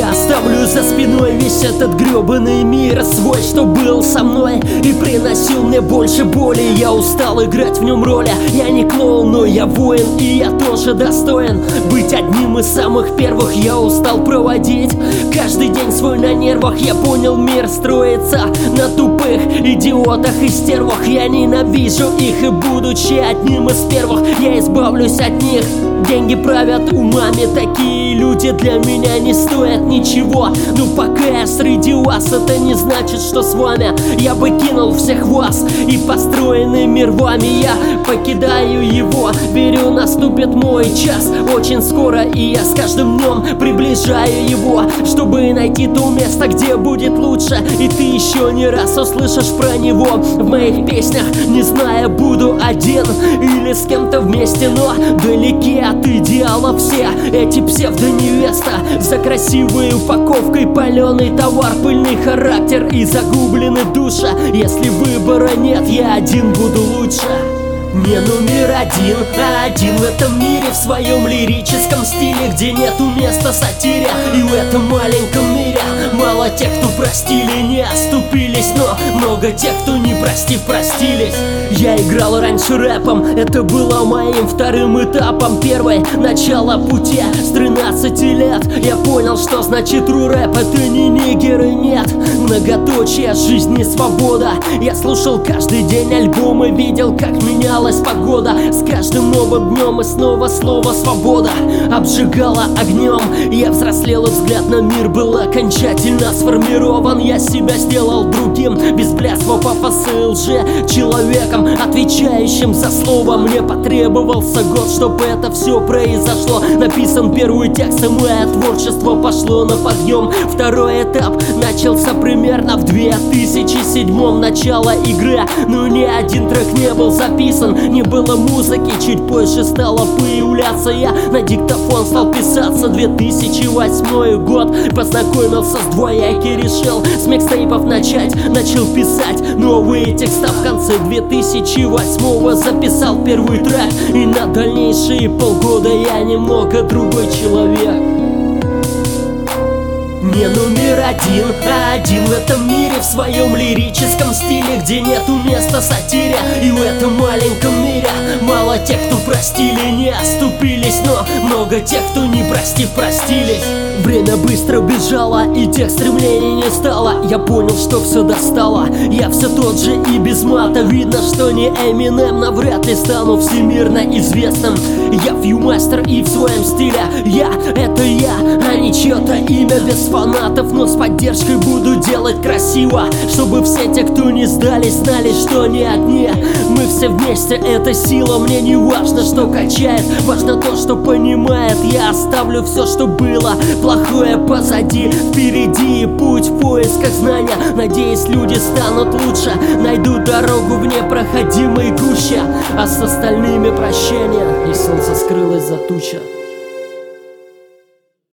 Я оставлю за спиной весь этот гребаный мир свой, что был со мной и приносил мне больше боли. Я устал играть в нем роли. Я не клоун, но я воин, и я тоже достоин быть одним из самых первых. Я устал проводить каждый день свой на нервах. Я понял, мир строится на тупых идиотах и стервах. Я ненавижу их, и будучи одним из первых, я избавлюсь от них. Деньги правят умами, такие люди для меня не стоят ничего. Но пока я среди вас, это не значит, что с вами. Я бы кинул всех вас и построенный мир вами. Я покидаю его, верю, наступит мой час очень скоро, и я с каждым днем приближаю его, чтобы найти то место, где будет лучше. И ты еще не раз услышишь про него в моих песнях, не зная, буду один или с кем-то вместе, но далеки от идеала все эти псевдоневеста. За красивой упаковкой паленый товар, пыльный характер и загублены душа. Если выбора нет, я один буду лучше. Не номер один, а один в этом мире, в своем лирическом стиле, где нету места сатире. И в этом маленьком мире мало тех, кто простили, не оступились, но много тех, кто не простив, простились. Я играл раньше рэпом, это было моим вторым этапом. Первое начало пути с 13 лет. Я понял, что значит ру-рэп, это не нигер и нет многоточие, жизнь не свобода. Я слушал каждый день альбомы, видел, как менялась погода. С каждым новым днем и снова слово свобода обжигало огнем. Я взрослел, и взгляд на мир был окончательно сформирован. Я себя сделал другим, без блядства, пафоса и лжи, человеком, отвечающим за слово. Мне потребовался год, чтобы это все произошло. Написан первый текст, и мое творчество пошло на подъем. Второй этап начался примерно в 2007-м. Начало игры, но ни один трек не был записан, не было музыки. Чуть позже стало появляться я, на диктофон стал писаться. 2008 год, познакомился с двояки, решил с микстейпов начать. Начал писать новые текста в конце 2008-го, записал первый трек, и на дальнейшие полгода я немного другой человек. Не номер один, а один в этом мире, в своем лирическом стиле, где нету места сатире. И в этом маленьком мире мало тех, кто простили, не оступились, но много тех, кто не простив, простились. Время быстро бежало, и тех стремлений не стало. Я понял, что все достало. Я все тот же и без мата. Видно, что не Эминем, навряд ли стану всемирно известным. Я вьюмастер и в своем стиле. Я — это я, а не чье-то имя без фанатов. Но с поддержкой буду делать красиво, чтобы все те, кто не сдались, знали, что не одни. Мы все вместе, это сила. Мне не важно, что качает, важно то, что понимает. Я оставлю все, что было плохое позади, впереди путь в поисках знания. Надеюсь, люди станут лучше, найдут дорогу в непроходимой гуще. А с остальными прощания, и солнце скрылось за туча.